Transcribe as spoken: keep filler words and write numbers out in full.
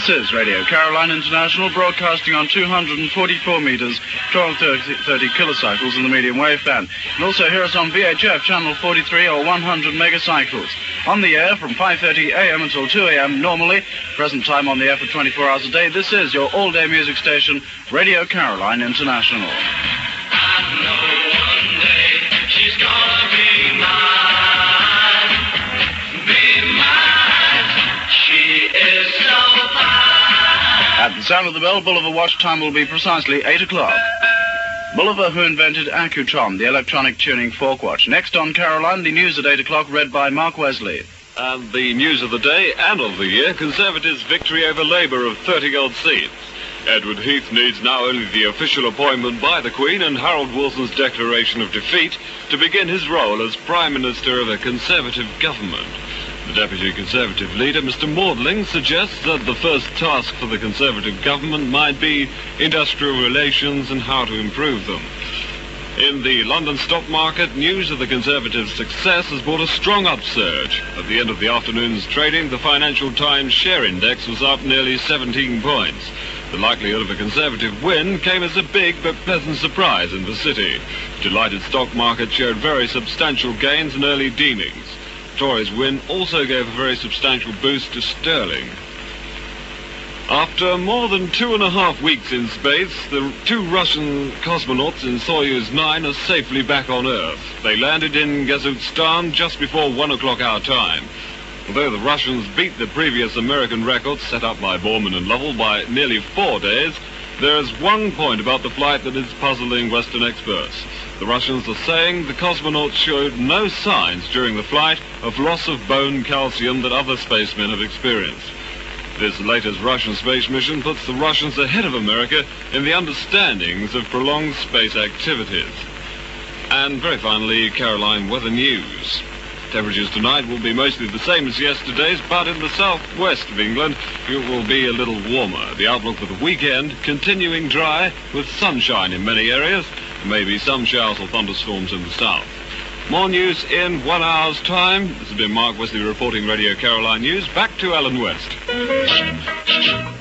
This is Radio Caroline International, broadcasting on two hundred forty-four metres, twelve thirty kilocycles in the medium wave band. And also hear us on V H F, channel forty-three or one hundred megacycles. On the air from five thirty a m until two a m normally. Present time on the air for twenty-four hours a day. This is your all-day music station, Radio Caroline International. I know one day she's gonna be mine, be mine. She is so fine. At the sound of the bell, Bulliver watch time will be precisely eight o'clock. Bulliver, who invented Accutron, the electronic tuning fork watch. Next on Caroline, the news at eight o'clock, read by Mark Wesley. And the news of the day and of the year, Conservatives' victory over Labour of thirty odd seats. Edward Heath needs now only the official appointment by the Queen and Harold Wilson's declaration of defeat to begin his role as Prime Minister of a Conservative government. The Deputy Conservative leader, Mister Maudling, suggests that the first task for the Conservative government might be industrial relations and how to improve them. In the London stock market, news of the Conservatives' success has brought a strong upsurge. At the end of the afternoon's trading, the Financial Times share index was up nearly seventeen points. The likelihood of a Conservative win came as a big but pleasant surprise in the city. Delighted stock market showed very substantial gains and early dealings. Tories' win also gave a very substantial boost to sterling. After more than two and a half weeks in space, the two Russian cosmonauts in Soyuz nine are safely back on Earth. They landed in Kazakhstan just before one o'clock our time. Although the Russians beat the previous American record set up by Borman and Lovell by nearly four days, there is one point about the flight that is puzzling Western experts. The Russians are saying the cosmonauts showed no signs during the flight of loss of bone calcium that other spacemen have experienced. This latest Russian space mission puts the Russians ahead of America in the understandings of prolonged space activities. And very finally, Caroline weather news. Temperatures tonight will be mostly the same as yesterday's, but in the southwest of England it will be a little warmer. The outlook for the weekend, continuing dry with sunshine in many areas, and maybe some showers or thunderstorms in the south. More news in one hour's time. This has been Mark Wesley reporting Radio Caroline News. Back to Alan West.